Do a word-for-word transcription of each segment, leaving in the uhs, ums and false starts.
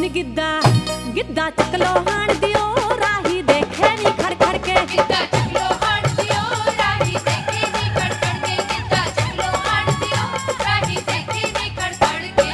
गिद्दा गिद्दा चकलो हाण दियो राही देखे नी खड़ खड़ के गिद्दा चकलो हाण दियो राही देखे नी खड़ खड़ के गिद्दा चकलो हाण दियो राही देखे नी खड़ खड़ के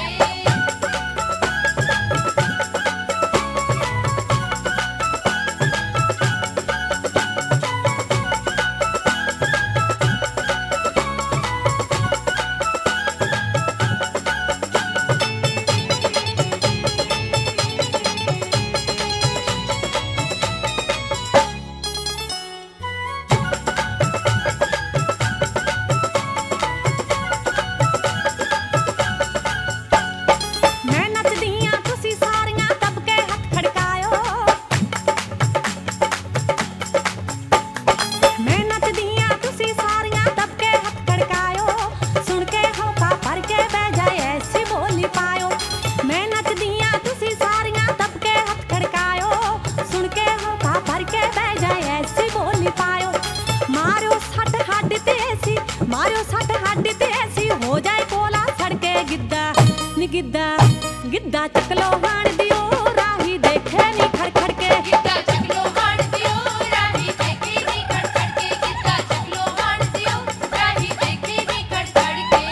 मारो सट हड्ड ते ऐसी हो जाए कोला सड़के गिद्दा नी गिद्दा गिद्दा चकलो हाण दियो राही देखे नी खड़ खड़ के गिद्दा चकलो हाण दियो राही देखे नी खड़ खड़ के गिद्दा चकलो हाण दियो राही देखे नी खड़ खड़ के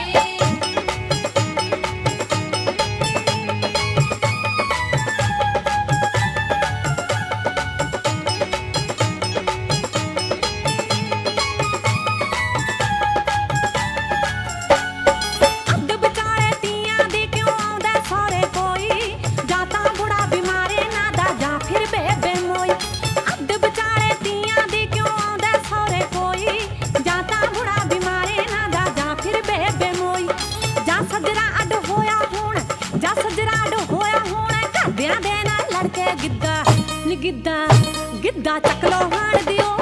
गिद्दा नी गिद्दा गिद्दा चकलो हाण दियो